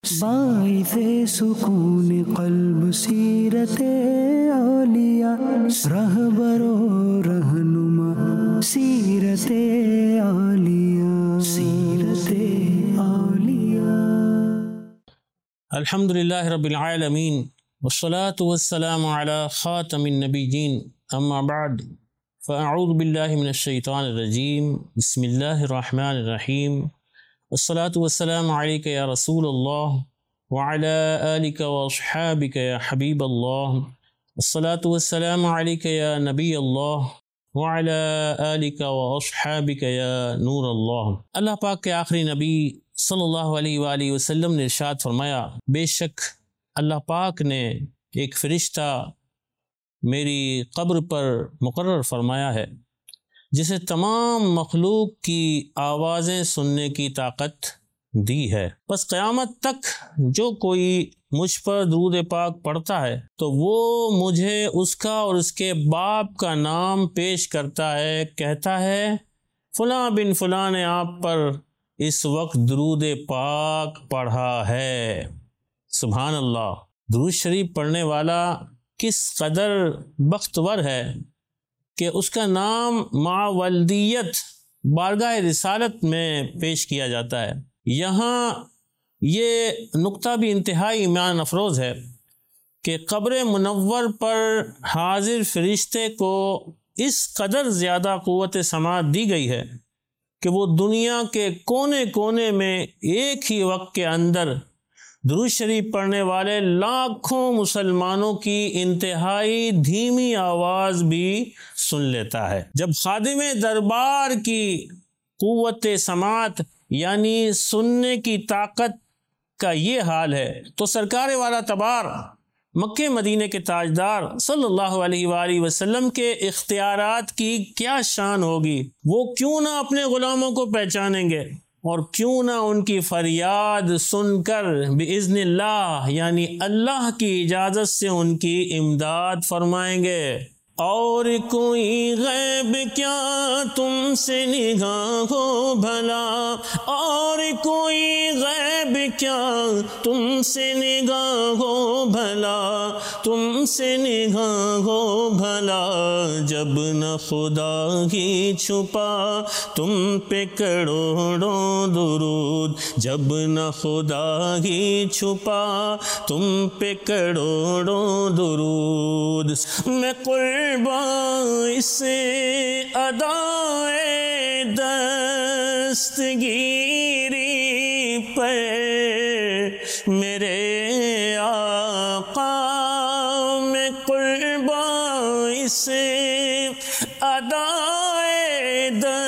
باعث سکون قلب سیرت اولیاء، رہبر و رہنما سیرت اولیاء، سیرت اولیاء۔ الحمدللہ رب العالمین والصلاة والسلام علی خاتم النبیین، اما بعد فاعوذ باللہ من الشیطان الرجیم، بسم اللہ الرحمن الرحیم، والصلاة والسلام علیک یا رسول اللہ وعلی آلک واصحابک یا حبیب اللہ، والصلاة والسلام علیک یا نبی اللہ وعلی آلک واصحابک یا نور اللہ۔ اللہ پاک کے آخری نبی صلی اللہ علیہ وآلہ وسلم نے ارشاد فرمایا، بے شک اللہ پاک نے ایک فرشتہ میری قبر پر مقرر فرمایا ہے جسے تمام مخلوق کی آوازیں سننے کی طاقت دی ہے، بس قیامت تک جو کوئی مجھ پر درود پاک پڑھتا ہے تو وہ مجھے اس کا اور اس کے باپ کا نام پیش کرتا ہے، کہتا ہے فلاں بن فلاں نے آپ پر اس وقت درود پاک پڑھا ہے۔ سبحان اللہ، درود شریف پڑھنے والا کس قدر بختور ہے کہ اس کا نام مع ولدیت بارگاہ رسالت میں پیش کیا جاتا ہے۔ یہاں یہ نقطہ بھی انتہائی ایمان افروز ہے کہ قبر منور پر حاضر فرشتے کو اس قدر زیادہ قوت سماعت دی گئی ہے کہ وہ دنیا کے کونے کونے میں ایک ہی وقت کے اندر درود شریف پڑھنے والے لاکھوں مسلمانوں کی انتہائی دھیمی آواز بھی سن لیتا ہے۔ جب خادم دربار کی قوت سماعت یعنی سننے کی طاقت کا یہ حال ہے تو سرکار والا تبار مکہ مدینے کے تاجدار صلی اللہ علیہ وآلہ وسلم کے اختیارات کی کیا شان ہوگی؟ وہ کیوں نہ اپنے غلاموں کو پہچانیں گے اور کیوں نہ ان کی فریاد سن کر بإذن اللہ یعنی اللہ کی اجازت سے ان کی امداد فرمائیں گے۔ اور کوئی غیب کیا تم سے نگاہ ہو بھلا، اور کوئی غیب کیا تم سے نگاہ ہو بھلا، تم سے نگاہ ہو بھلا، جب نہ خدا ہی چھپا تم پہ کروڑوں درود، جب نہ خدا ہی چھپا تم پہ کروڑوں درود، میں قربان اسے ادائے دستگیری پر میرے آقا، میں قربان اسے ادائے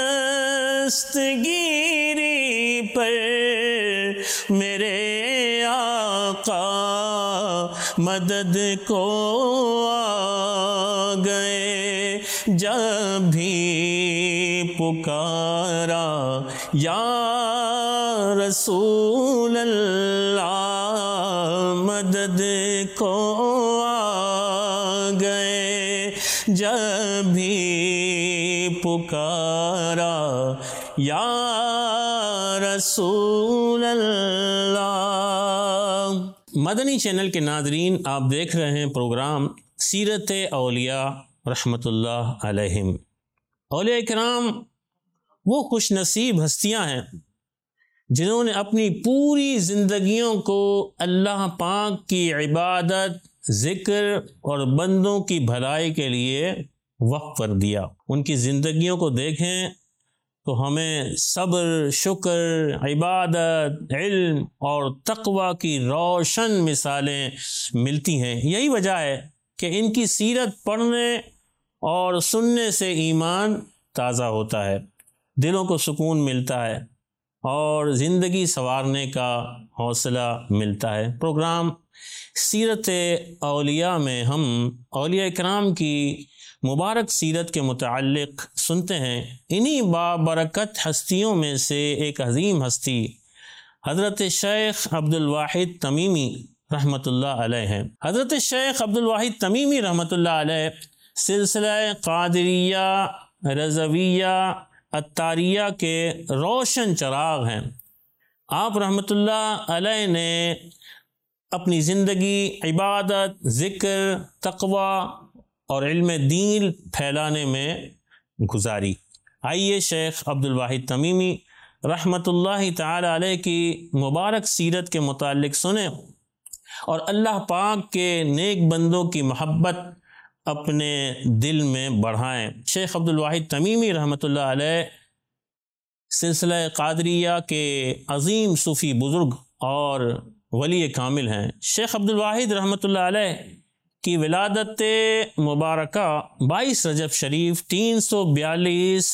دستگیری پر میرے آقا، مدد کو آ گئے جب بھی پکارا یا رسول اللہ، مدد کو آ گئے جب بھی پکارا یا رسول اللہ۔ مدنی چینل کے ناظرین، آپ دیکھ رہے ہیں پروگرام سیرت اولیاء رحمۃ اللہ علیہم۔ اولیاء کرام وہ خوش نصیب ہستیاں ہیں جنہوں نے اپنی پوری زندگیوں کو اللہ پاک کی عبادت، ذکر اور بندوں کی بھلائی کے لیے وقف کر دیا۔ ان کی زندگیوں کو دیکھیں تو ہمیں صبر، شکر، عبادت، علم اور تقوی کی روشن مثالیں ملتی ہیں۔ یہی وجہ ہے کہ ان کی سیرت پڑھنے اور سننے سے ایمان تازہ ہوتا ہے، دلوں کو سکون ملتا ہے اور زندگی سنوارنے کا حوصلہ ملتا ہے۔ پروگرام سیرت اولیاء میں ہم اولیاء کرام کی مبارک سیرت کے متعلق سنتے ہیں۔ انہی بابرکت ہستیوں میں سے ایک عظیم ہستی حضرت شیخ عبد الواحد تمیمی رحمۃ اللہ علیہ ہیں۔ حضرت شیخ عبد الواحد تمیمی رحمۃ اللہ علیہ سلسلہ قادریہ، رضویہ، عطاریہ کے روشن چراغ ہیں۔ آپ رحمۃ اللہ علیہ نے اپنی زندگی عبادت، ذکر، تقوی اور علم دین پھیلانے میں گزاری۔ آئیے شیخ عبد الواحد تمیمی رحمۃ اللہ تعالی علیہ کی مبارک سیرت کے متعلق سنیں اور اللہ پاک کے نیک بندوں کی محبت اپنے دل میں بڑھائیں۔ شیخ عبد الواحد تمیمی رحمۃ اللہ علیہ سلسلہ قادریہ کے عظیم صوفی بزرگ اور ولی کامل ہیں۔ شیخ عبد الواحد رحمۃ اللہ علیہ کی ولادت مبارکہ 22 رجب شریف 342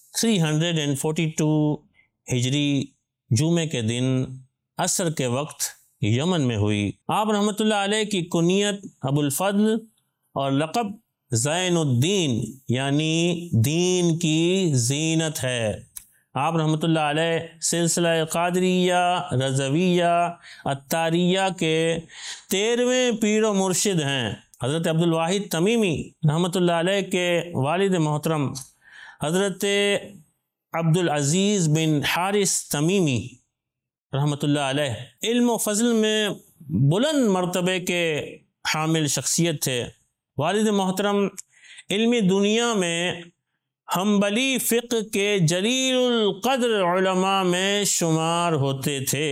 342 ہجری جمعے کے دن عصر کے وقت یمن میں ہوئی۔ آپ رحمۃ اللہ علیہ کی کنیت ابو الفضل اور لقب زین الدین یعنی دین کی زینت ہے۔ آپ رحمۃ اللہ علیہ سلسلہ قادریہ، رضویہ، عطاریہ کے 13ویں پیر و مرشد ہیں۔ حضرت عبد الواحد تمیمی رحمۃ اللہ علیہ کے والد محترم حضرت عبد العزیز بن حارث تمیمی رحمۃ اللہ علیہ علم و فضل میں بلند مرتبے کے حامل شخصیت تھے۔ والد محترم علمی دنیا میں حنبلی فقہ کے جلیل القدر علماء میں شمار ہوتے تھے۔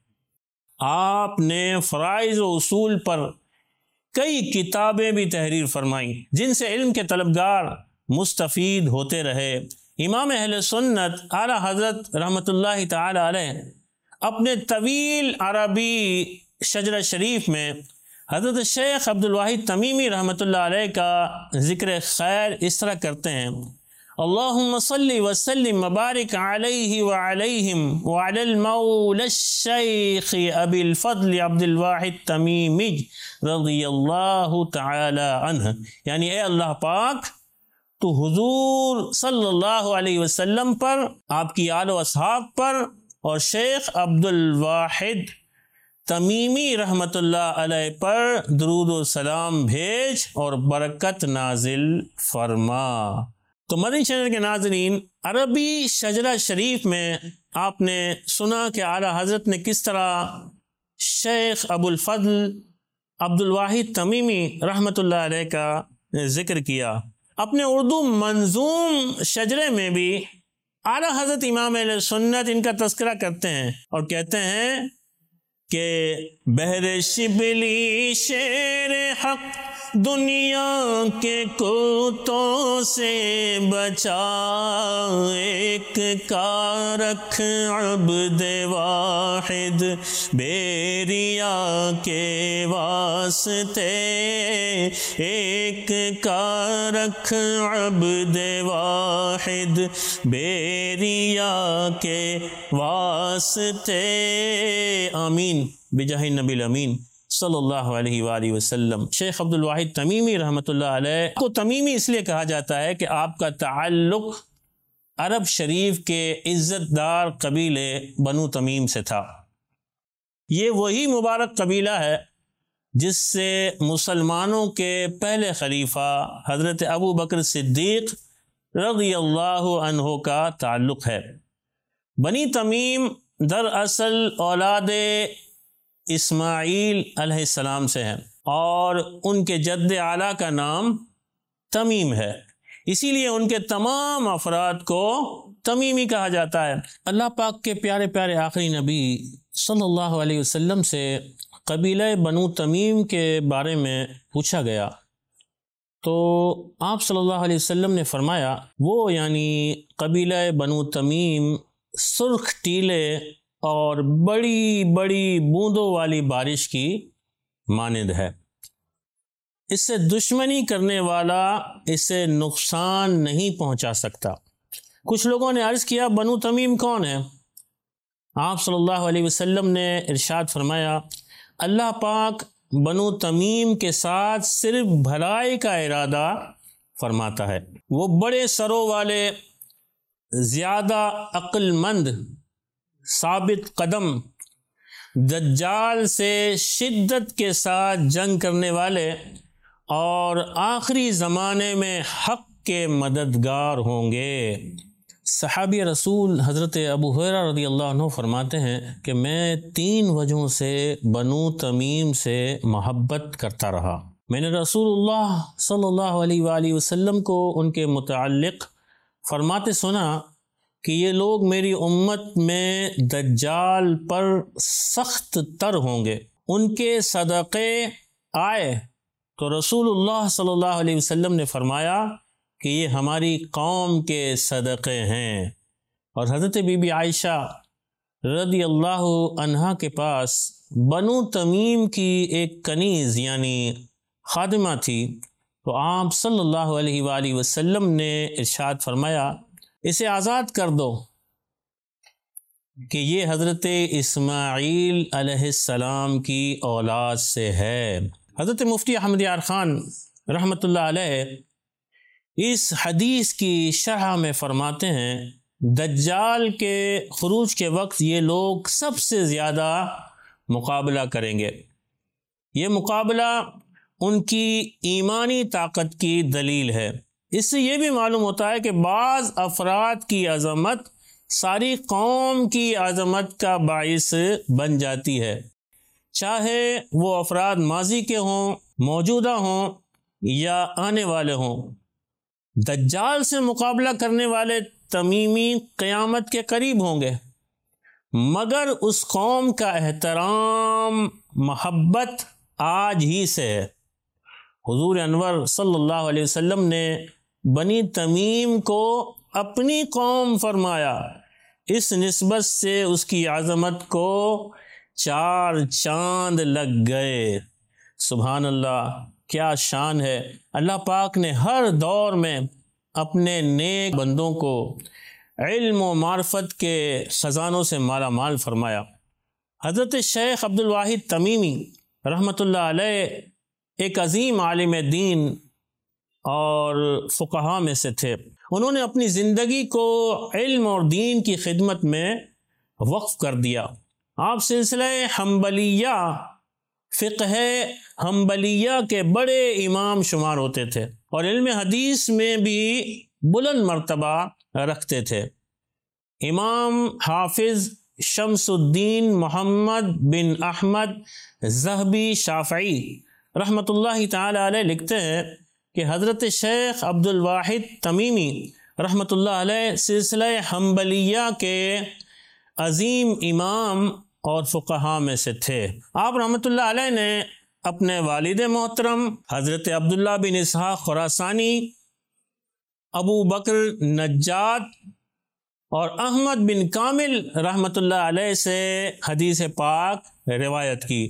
آپ نے فرائض و اصول پر کئی کتابیں بھی تحریر فرمائیں جن سے علم کے طلبگار مستفید ہوتے رہے۔ امام اہل سنت اعلیٰ حضرت رحمۃ اللہ تعالی علیہ اپنے طویل عربی شجرہ شریف میں حضرت شیخ عبد الواحد تمیمی رحمۃ اللہ علیہ کا ذکر خیر اس طرح کرتے ہیں: اللہم صلی وسلم مبارک علیہ وعلیہم وعلی المولا الشیخ ابی الفضل عبد الواحد تمیمی رضی اللہ تعالی عنہ، یعنی اے اللہ پاک تو حضور صلی اللہ علیہ وسلم پر، آپ کی آل و اصحاب پر اور شیخ عبد الواحد تمیمی رحمۃ اللہ علیہ پر درود و سلام بھیج اور برکت نازل فرما۔ تو مدنی چینل کے ناظرین، عربی شجرہ شریف میں آپ نے سنا کہ اعلیٰ حضرت نے کس طرح شیخ ابو الفضل عبد الواحد تمیمی رحمۃ اللہ علیہ کا ذکر کیا۔ اپنے اردو منظوم شجرے میں بھی اعلیٰ حضرت امام اہل سنت ان کا تذکرہ کرتے ہیں اور کہتے ہیں کہ بحر شبلی شیر حق دنیا کے کتوں سے بچا، ایک کا رکھ عبد واحد بیریا کے واسطے، ایک کا رکھ عبد واحد بیریا کے واسطے، آمین بجاہ النبی الامین صلی اللہ علیہ وآلہ وسلم۔ شیخ عبد الواحد تمیمی رحمۃ اللہ علیہ کو تمیمی اس لیے کہا جاتا ہے کہ آپ کا تعلق عرب شریف کے عزت دار قبیلے بنو تمیم سے تھا۔ یہ وہی مبارک قبیلہ ہے جس سے مسلمانوں کے پہلے خلیفہ حضرت ابو بکر صدیق رضی اللہ عنہ کا تعلق ہے۔ بنی تمیم دراصل اولاد اسماعیل علیہ السلام سے ہیں اور ان کے جد اعلیٰ کا نام تمیم ہے، اسی لیے ان کے تمام افراد کو تمیمی کہا جاتا ہے۔ اللہ پاک کے پیارے پیارے آخری نبی صلی اللہ علیہ وسلم سے قبیلہ بنو تمیم کے بارے میں پوچھا گیا تو آپ صلی اللہ علیہ وسلم نے فرمایا وہ یعنی قبیلہ بنو تمیم سرخ ٹیلے اور بڑی بڑی بوندوں والی بارش کی مانند ہے، اس سے دشمنی کرنے والا اسے نقصان نہیں پہنچا سکتا۔ کچھ لوگوں نے عرض کیا بنو تمیم کون ہے؟ آپ صلی اللہ علیہ وسلم نے ارشاد فرمایا اللہ پاک بنو تمیم کے ساتھ صرف بھلائی کا ارادہ فرماتا ہے۔ وہ بڑے سروں والے، زیادہ عقل مند، ثابت قدم، دجال سے شدت کے ساتھ جنگ کرنے والے اور آخری زمانے میں حق کے مددگار ہوں گے۔ صحابی رسول حضرت ابو ہریرہ رضی اللہ عنہ فرماتے ہیں کہ میں 3 وجہوں سے بنو تمیم سے محبت کرتا رہا۔ میں نے رسول اللہ صلی اللہ علیہ وآلہ وسلم کو ان کے متعلق فرماتے سنا کہ یہ لوگ میری امت میں دجال پر سخت تر ہوں گے، ان کے صدقے آئے تو رسول اللہ صلی اللہ علیہ وسلم نے فرمایا کہ یہ ہماری قوم کے صدقے ہیں۔ اور حضرت بی بی عائشہ رضی اللہ عنہا کے پاس بنو تمیم کی ایک کنیز یعنی خادمہ تھی، تو آپ صلی اللہ علیہ وآلہ وسلم نے ارشاد فرمایا اسے آزاد کر دو کہ یہ حضرت اسماعیل علیہ السلام کی اولاد سے ہے۔ حضرت مفتی احمد یار خان رحمۃ اللہ علیہ اس حدیث کی شرح میں فرماتے ہیں دجال کے خروج کے وقت یہ لوگ سب سے زیادہ مقابلہ کریں گے۔ یہ مقابلہ ان کی ایمانی طاقت کی دلیل ہے۔ اس سے یہ بھی معلوم ہوتا ہے کہ بعض افراد کی عظمت ساری قوم کی عظمت کا باعث بن جاتی ہے، چاہے وہ افراد ماضی کے ہوں، موجودہ ہوں یا آنے والے ہوں۔ دجال سے مقابلہ کرنے والے تمیمی قیامت کے قریب ہوں گے، مگر اس قوم کا احترام محبت آج ہی سے ہے۔ حضور انور صلی اللہ علیہ وسلم نے بنی تمیم کو اپنی قوم فرمایا، اس نسبت سے اس کی عظمت کو 4 چاند لگ گئے۔ سبحان اللہ، کیا شان ہے۔ اللہ پاک نے ہر دور میں اپنے نیک بندوں کو علم و معرفت کے خزانوں سے مالا مال فرمایا۔ حضرت شیخ عبد الواحد تمیمی رحمۃ اللہ علیہ ایک عظیم عالم دین اور فقہا میں سے تھے۔ انہوں نے اپنی زندگی کو علم اور دین کی خدمت میں وقف کر دیا۔ آپ سلسلہ حنبلیہ، فقہ حنبلیہ کے بڑے امام شمار ہوتے تھے اور علم حدیث میں بھی بلند مرتبہ رکھتے تھے۔ امام حافظ شمس الدین محمد بن احمد ذہبی شافعی رحمۃ اللہ تعالی علیہ لکھتے ہیں کہ حضرت شیخ عبد الواحد تمیمی رحمۃ اللہ علیہ سلسلہ حنبلیہ کے عظیم امام اور فقہا میں سے تھے۔ آپ رحمۃ اللہ علیہ نے اپنے والد محترم حضرت عبداللہ بن اسحاق خراسانی، ابو بکر نجاد اور احمد بن کامل رحمۃ اللہ علیہ سے حدیث پاک روایت کی۔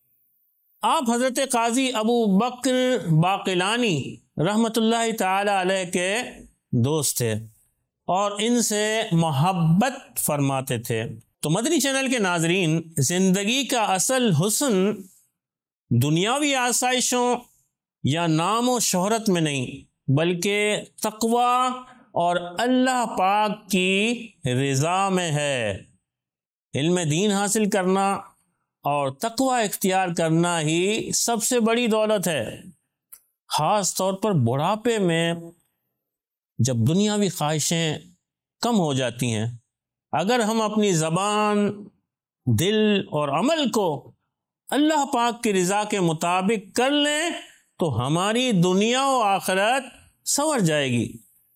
آپ حضرت قاضی ابو بکر باقلانی رحمۃ اللہ تعالی علیہ کے دوست تھے اور ان سے محبت فرماتے تھے۔ تو مدنی چینل کے ناظرین، زندگی کا اصل حسن دنیاوی آسائشوں یا نام و شہرت میں نہیں، بلکہ تقوی اور اللہ پاک کی رضا میں ہے۔ علم دین حاصل کرنا اور تقوی اختیار کرنا ہی سب سے بڑی دولت ہے، خاص طور پر بڑھاپے میں جب دنیاوی خواہشیں کم ہو جاتی ہیں۔ اگر ہم اپنی زبان، دل اور عمل کو اللہ پاک کی رضا کے مطابق کر لیں تو ہماری دنیا و آخرت سنور جائے گی۔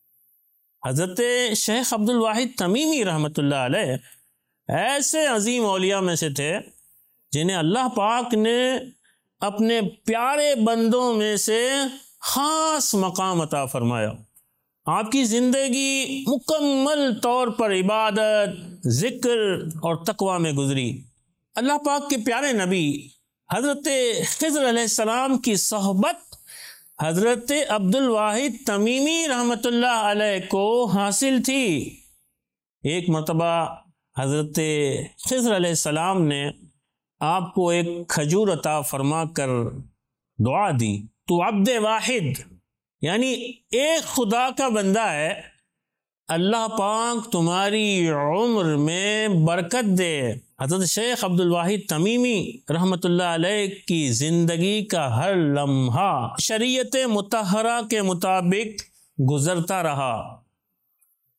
حضرت شیخ عبد الواحد تمیمی رحمۃ اللہ علیہ ایسے عظیم اولیاء میں سے تھے جنہیں اللہ پاک نے اپنے پیارے بندوں میں سے خاص مقام عطا فرمایا۔ آپ کی زندگی مکمل طور پر عبادت، ذکر اور تقوی میں گزری۔ اللہ پاک کے پیارے نبی حضرت خضر علیہ السلام کی صحبت حضرت عبد الواحد تمیمی رحمۃ اللہ علیہ کو حاصل تھی۔ ایک مرتبہ حضرت خضر علیہ السلام نے آپ کو ایک کھجور عطا فرما کر دعا دی، تو عبد واحد یعنی ایک خدا کا بندہ ہے، اللہ پاک تمہاری عمر میں برکت دے۔ حضرت شیخ عبد الواحد تمیمی رحمۃ اللہ علیہ کی زندگی کا ہر لمحہ شریعت مطہرہ کے مطابق گزرتا رہا۔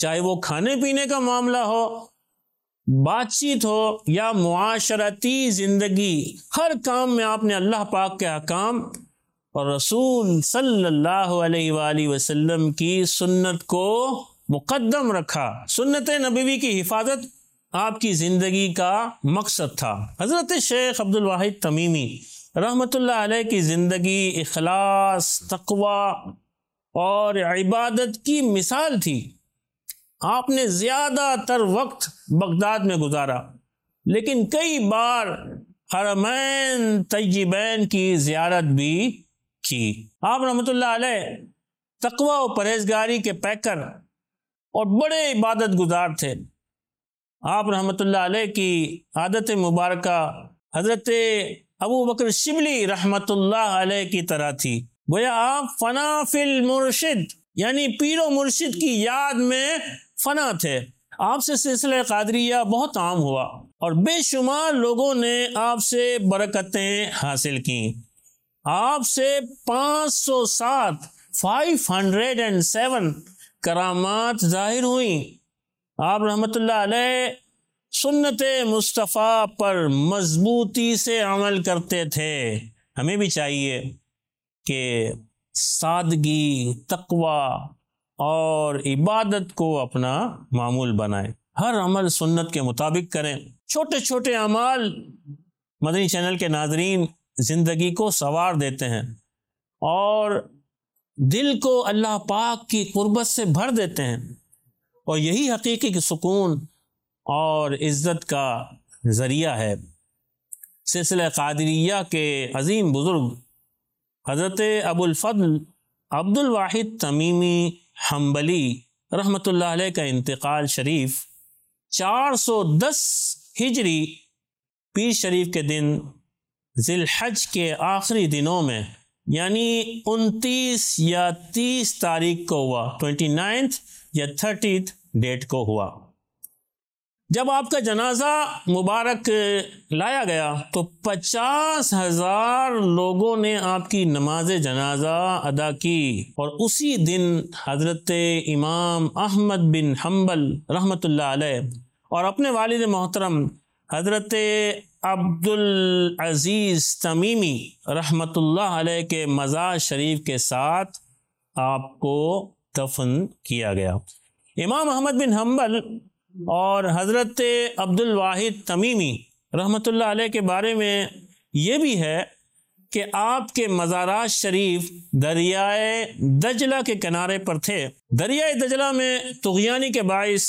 چاہے وہ کھانے پینے کا معاملہ ہو، بات چیت ہو یا معاشرتی زندگی، ہر کام میں آپ نے اللہ پاک کے احکام اور رسول صلی اللہ علیہ وآلہ وسلم کی سنت کو مقدم رکھا۔ سنت نبوی کی حفاظت آپ کی زندگی کا مقصد تھا۔ حضرت شیخ عبد الواحد تمیمی رحمۃ اللہ علیہ کی زندگی اخلاص، تقوی اور عبادت کی مثال تھی۔ آپ نے زیادہ تر وقت بغداد میں گزارا، لیکن کئی بار حرمین طیبین کی زیارت بھی کی۔ آپ رحمۃ اللہ علیہ تقوی و پرہیزگاری کے پیکر اور بڑے عبادت گزار تھے۔ آپ رحمۃ اللہ علیہ کی عادت مبارکہ حضرت ابو بکر شبلی رحمۃ اللہ علیہ کی طرح تھی۔ گویا آپ فنا فی المرشد یعنی پیر و مرشد کی یاد میں فنا تھے۔ آپ سے سلسلہ قادریہ بہت عام ہوا اور بے شمار لوگوں نے آپ سے برکتیں حاصل کیں۔ آپ سے 507 کرامات ظاہر ہوئیں۔ آپ رحمۃ اللہ علیہ سنت مصطفیٰ پر مضبوطی سے عمل کرتے تھے۔ ہمیں بھی چاہیے کہ سادگی، تقوی اور عبادت کو اپنا معمول بنائیں، ہر عمل سنت کے مطابق کریں۔ چھوٹے چھوٹے اعمال مدنی چینل کے ناظرین زندگی کو سنوار دیتے ہیں اور دل کو اللہ پاک کی قربت سے بھر دیتے ہیں، اور یہی حقیقی سکون اور عزت کا ذریعہ ہے۔ سلسلہ قادریہ کے عظیم بزرگ حضرت ابو الفضل عبد الواحد تمیمی حنبلی رحمۃ اللہ علیہ کا انتقال شریف 410 ہجری پیر شریف کے دن ذی الحج کے آخری دنوں میں یعنی 29 یا 30 تاریخ کو ہوا، 29 یا 30 ڈیٹ کو ہوا۔ جب آپ کا جنازہ مبارک لایا گیا تو 50,000 لوگوں نے آپ کی نماز جنازہ ادا کی، اور اسی دن حضرت امام احمد بن حنبل رحمۃ اللہ علیہ اور اپنے والد محترم حضرت عبد العزیز تمیمی رحمۃ اللہ علیہ کے مزار شریف کے ساتھ آپ کو دفن کیا گیا۔ امام احمد بن حنبل اور حضرت عبد الواحد تمیمی رحمۃ اللہ علیہ کے بارے میں یہ بھی ہے کہ آپ کے مزارات شریف دریائے دجلہ کے کنارے پر تھے۔ دریائے دجلہ میں طغیانی کے باعث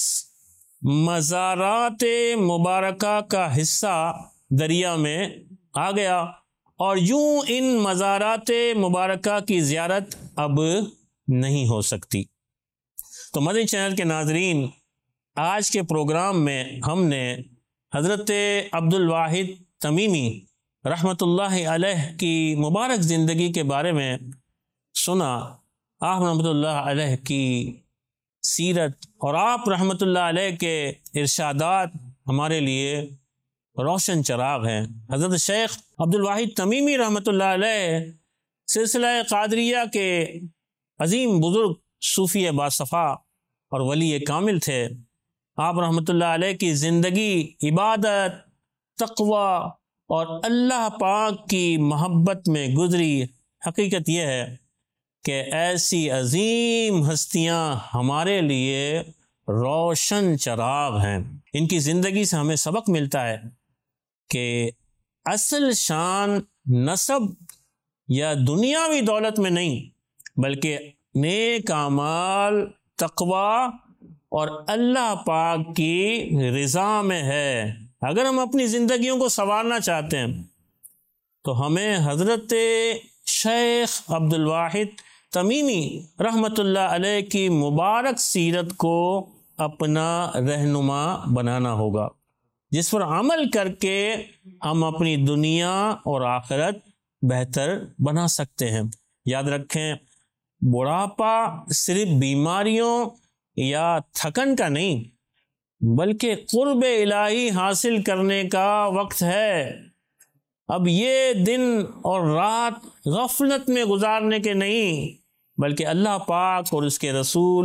مزارات مبارکہ کا حصہ دریا میں آ گیا، اور یوں ان مزارات مبارکہ کی زیارت اب نہیں ہو سکتی۔ تو مدنی چینل کے ناظرین، آج کے پروگرام میں ہم نے حضرت عبد الواحد تمیمی رحمۃ اللہ علیہ کی مبارک زندگی کے بارے میں سنا۔ آپ رحمۃ اللہ علیہ کی سیرت اور آپ رحمۃ اللہ علیہ کے ارشادات ہمارے لیے روشن چراغ ہیں۔ حضرت شیخ عبد الواحد تمیمی رحمۃ اللہ علیہ سلسلہ قادریہ کے عظیم بزرگ صوفی باصفا اور ولی کامل تھے۔ آپ رحمۃ اللہ علیہ کی زندگی عبادت، تقوی اور اللہ پاک کی محبت میں گزری۔ حقیقت یہ ہے کہ ایسی عظیم ہستیاں ہمارے لیے روشن چراغ ہیں۔ ان کی زندگی سے ہمیں سبق ملتا ہے کہ اصل شان نسب یا دنیاوی دولت میں نہیں، بلکہ نیک اعمال، تقوی اور اللہ پاک کی رضا میں ہے۔ اگر ہم اپنی زندگیوں کو سنوارنا چاہتے ہیں تو ہمیں حضرت شیخ عبد الواحد تمیمی رحمۃ اللہ علیہ کی مبارک سیرت کو اپنا رہنما بنانا ہوگا، جس پر عمل کر کے ہم اپنی دنیا اور آخرت بہتر بنا سکتے ہیں۔ یاد رکھیں، بڑھاپا صرف بیماریوں یا تھکن کا نہیں، بلکہ قرب الہی حاصل کرنے کا وقت ہے۔ اب یہ دن اور رات غفلت میں گزارنے کے نہیں، بلکہ اللہ پاک اور اس کے رسول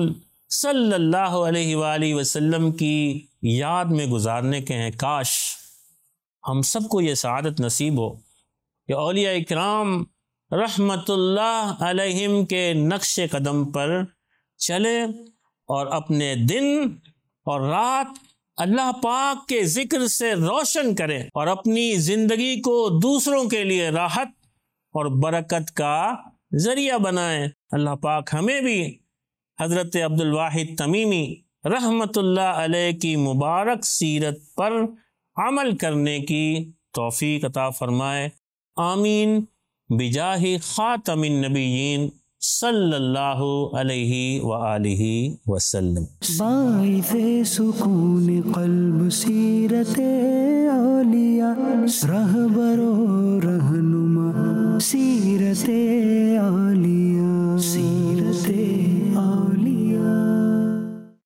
صلی اللہ علیہ وآلہ وسلم کی یاد میں گزارنے کے ہیں۔ کاش ہم سب کو یہ سعادت نصیب ہو کہ اولیاء اکرام رحمت اللہ علیہم کے نقش قدم پر چلے اور اپنے دن اور رات اللہ پاک کے ذکر سے روشن کریں اور اپنی زندگی کو دوسروں کے لیے راحت اور برکت کا ذریعہ بنائیں۔ اللہ پاک ہمیں بھی حضرت عبد الواحد تمیمی رحمت اللہ علیہ کی مبارک سیرت پر عمل کرنے کی توفیق عطا فرمائے، آمین بجاہ خاتم النبیین صلی اللہ علیہ وآلہ وسلم۔ باعث سکون قلب سیرت اولیاء، رہبر و رہنما سیرت اولیاء۔